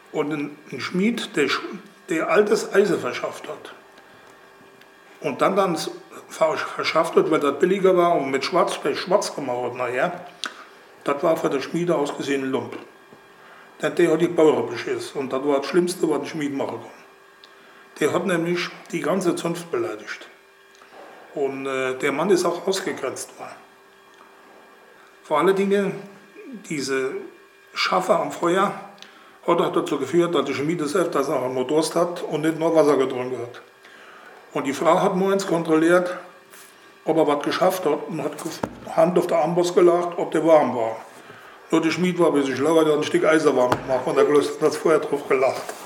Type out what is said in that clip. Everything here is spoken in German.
und ein Schmied, der altes Eisen verschafft hat. Und dann verschafft hat, weil das billiger war und mit Schwarzblech schwarz gemacht hat nachher, das war für den Schmiede aus gesehen ein Lump. Denn der hat die Bauern beschissen und das war das Schlimmste, was ein Schmied machen kann. Der hat nämlich die ganze Zunft beleidigt. Und der Mann ist auch ausgegrenzt worden. Vor allen Dingen, diese Schaffe am Feuer hat auch dazu geführt, dass der Schmied selbst auch nur Durst hat und nicht nur Wasser getrunken hat. Und die Frau hat morgens kontrolliert, ob er was geschafft hat und hat Hand auf der Amboss gelegt, ob der warm war. Nur der Schmied war ein bisschen schlauer, der hat ein Stück Eisen warm gemacht und der hat das Feuer drauf gelacht.